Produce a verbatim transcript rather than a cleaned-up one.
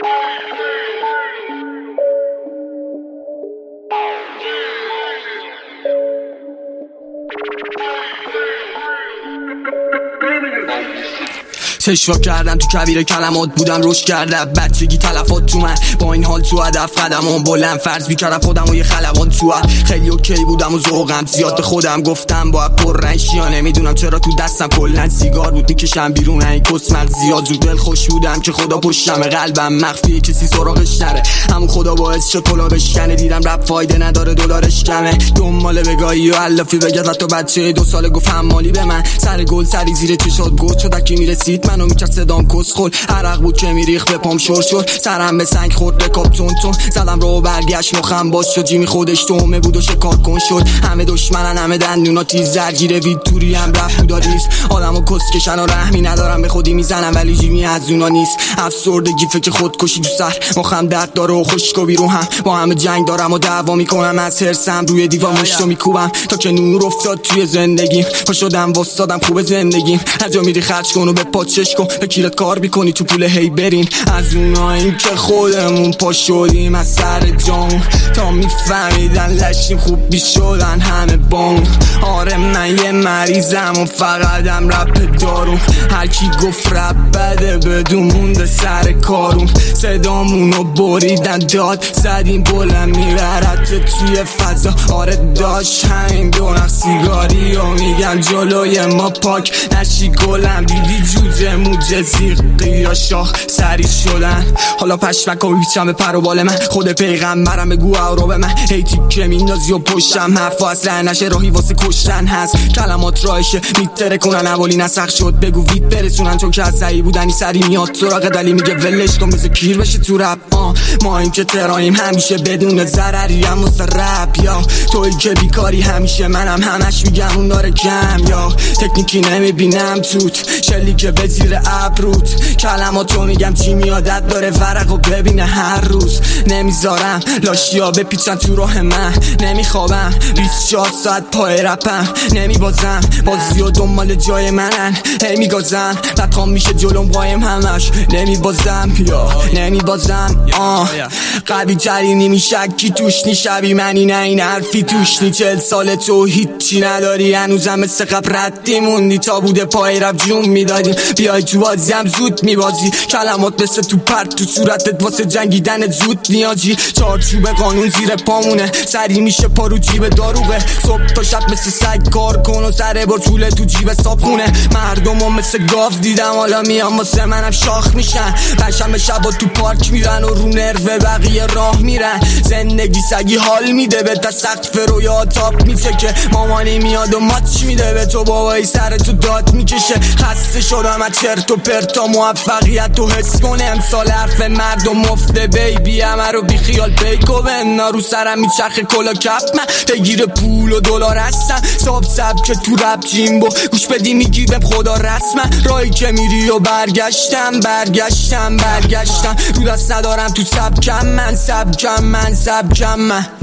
تشوا کردم تو کویر کلمات بودم روش کردم بچگی تلفات تو من با این حال تو هدف قدمم بلند فرض بیکردم خودم و یه خلبان تو خیلی اوکی بودم و ذوقم زیاد به خودم گفتم باید پر رنگ یا نمیدونم چرا تو دستم کلا سیگار بود میکشم بیرون این کسمت زیاد زود دل خوش بودم که خدا پشتم قلبم مخفیه کسی سراغش نره همون خدا باعث شد کلاغش کنه دیدم رپ فایده نداره دلارش کمه دنبال بگاهی و علافی بگرد حتی بچه دو ساله گفتم مالی به من سر گل سری زیر چشات گوت شد که میرسید منو میکرد صدام کسخل عرق بود که میریخ به پام شور شد سرم به سنگ خورد رکاب تون تون زدم رو برگشت مخم باز شد جیمی خودش تومه بود و شکار کن شد همه دشمنن همه دندونا تیز زرگیره ویتوری هم رفت بوداریست آدمو کسکشن و رحمی ندارم به خودی میزنم ولی جیمی از اونا نیست افسردگی فکر خودکشی تو سر مخم درد داره و خشک و بیرون هم با همه جنگ دارم و دعوا میکنم از هرسم روی دیوار مشتو میکوبم تا که نور افتاد توی زندگیم پا شدم واسادم خوب زندگیم هر جا میری خرج کن و به پاچش کن به کیلت کار میکنی تو پول هی برین از اوناییم که خودمون پا شدیم از سر جامون تا میفهمیدن لشیم خوب بی شدن همه بامون آره من یه مریضم و فقطم رپ دارون هر کی گفت رپ بده بدون مونده سر کارون صدامونو بریدن داد زدیم بلند میبرد توی فضا آره داشت همین دو نخ سیگاری و میگن جلوی ما پاک نشی گلم دیدی جوجه موجه زیقی یا شاخ سری شدن حالا پشمک و بیچم به پر و بال من خود پیغمبرم بگو اورو به من هیتی که میندازی و پشتم حرف اصلا نشه راهی واسه کشتن هست کلمات راهشه میتره کنن اولی نسخ شد بگو وید برسونن چون که از سعی بودنی سری میاد سراغ دلی میگه ولش کن بذار کیر بشه تو رپ ما این که ترایم همیشه بدون ضرری هم واسه رپ یا توی که بیکاری همیشه منم همش میگم اون داره کم یا تکنیکی نمیبینم توت شلی که به زیر ابروت کلماتو میگم چی میادت داره ورقو ببینه هر روز نمیذارم لاشیا بپیچن تو راه من نمیخوابم بیست و چهار ساعت پای رپم نمیبازم بازی و دنبال جای منن هی میگازم بدخوام میشه جلوم قایم همش نمیبازم یا نمیبازم آه قوی تری نمیشه کی توش نی شبی منی نه این حرفی توش نی چل سال تو هیچی نداری هنوزم مثل قبل ردی موندی تا بوده پای رپ جون میدادیم بیای تو بازی هم زود میبازی کلمات مثل تو پرت تو صورتت واسه جنگیدن زود نیازی چارچوب قانون زیر پامونه سری میشه پا رو جیب داروغه صبح تا شب مثل سگ کار کن و سر بار طوله تو جیب صابخونه مردم هم مثل گاو دیدم حالا میام واسه منم شاخ میشن پنجشنبه شبا تو پارک میرن و رو نرو بقیه راه میرن زندگی سگی حال میده به تا سقف رو یا تاپ میچه که مامانی میاد و ماچ میده به تو بابایی سر تو داد میکشه خسته شدم از چرت و پرتا موفقیت تو حس کنه امسال حرف مردم مفته بیبی همه رو بی خیال بیکو بنا رو سرم میچرخه کلا کپ من بگیر پول و دلار هستم ساب سب که تو رپ جیمبو گوش بدی میگی بهم خدا رسمه راهی که میری و برگشتم برگشتم برگشتم رو دست ندارم تو سبکم من سبکم من سبکم من